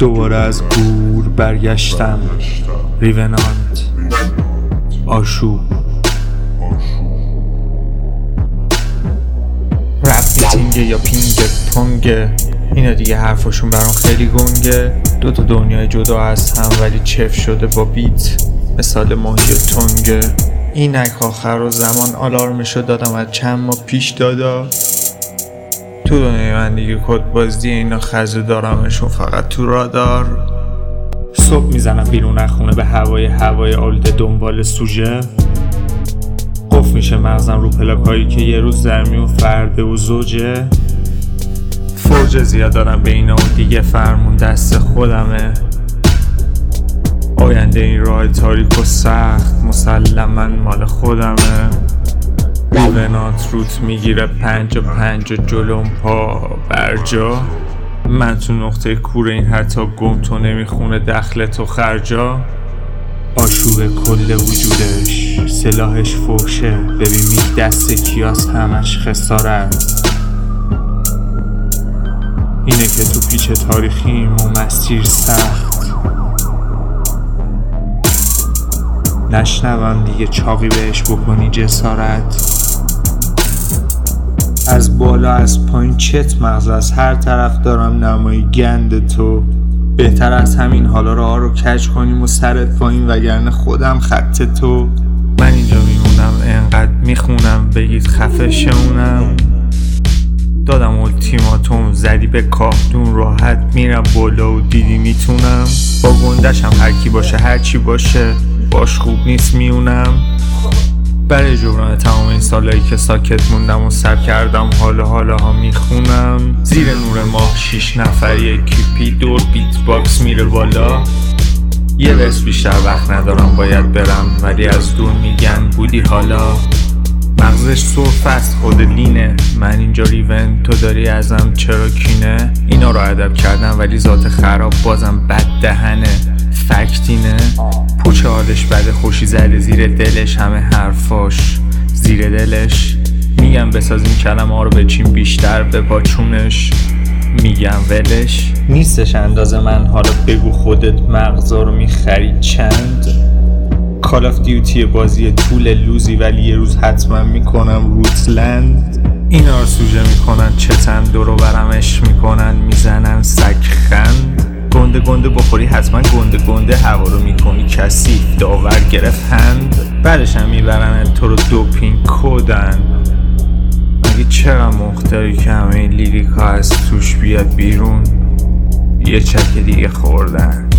دوباره از گور برگشتم. ریونانت، آشوب. رپ میتینگه یا پینگ پونگه، اینا دیگه حرفاشون برام خیلی گنگه. دوتا دنیای جدا از هم ولی چف شده با بیت، مثال ماهی تنگه. اینک آخر و زمان آلارمشو دادم از چند ماه پیش دادا. تو دنیای من دیگه کد بازی اینا خزه دارمشون فقط تو رادار. صبح میزنم بیرون از خونه به هوای آلوده دنبال سوژه. قفل میشه مغزم رو پلاکایی که یه روز زرمی و فرده و زوجه. فوج زیاد دارم به اینا و دیگه فرمون دست خودمه. آینده این راه تاریک و سخت مسلماً مال خودمه. ریونانت روت میگیره 5 و جلوم پا برجا. من تو نقطه کور این حتی گم تو نمیخونه دخل تو خرجا. آشوب کل وجودش، سلاحش فوشه. ببین میگ دست کیاس همش خسارت. اینه که تو پیچ تاریخیم و مسیر سخت. نشنوم دیگه چاقی بهش بکنی جسارت. از بالا از پایین چت مغز از هر طرف دارم نمایی گند تو. بهتر از همین حالا راه رو کج کنیم و سرت پایین وگرنه خودم خط تو. من اینجا میمونم انقدر میخونم بگید خفه شمونم. دادم التیماتوم زدی به کاهدون راحت میرم بالا و دیدی میتونم. با گندشم هر کی باشه هر چی باشه باش خوب نیست میونم. برای جبران تمام این سالایی که ساکت موندم و سر کردم حالا ها میخونم. زیر نور ماه 6 نفری کیپی دور بیت باکس میره بالا. یه ورس بیشتر وقت ندارم باید برم ولی از دور میگن بودی حالا. مغزش سرفه است خود لینه. من اینجا ریون تو داری ازم چرا کینه. اینا رو ادب کردم ولی ذات خراب بازم بد دهنه. فکتینه پوچه حالش بده خوشی زده زیر دلش همه حرفاش زیر دلش. میگم بسازیم کلمه ها رو بچین بیشتر به باچونش. میگم ولش نیستش اندازه من. حالا بگو خودت مغزا رو میخرید چند. کال آف دیوتی بازی طول لوزی ولی یه روز حتما میکنم روتلند. اینا رو سوژه میکنن چتن دورو برمش میکنن میزنن سگخند. گنده بخوری حتما گنده هوا رو میکنی کثیف داور گرفت هند. بعدش هم میبرن تو رو دوپینگ کدن. مگه چرا مختاری که همه این لیریکا از توش بیاد بیرون. یه چک دیگه خوردن.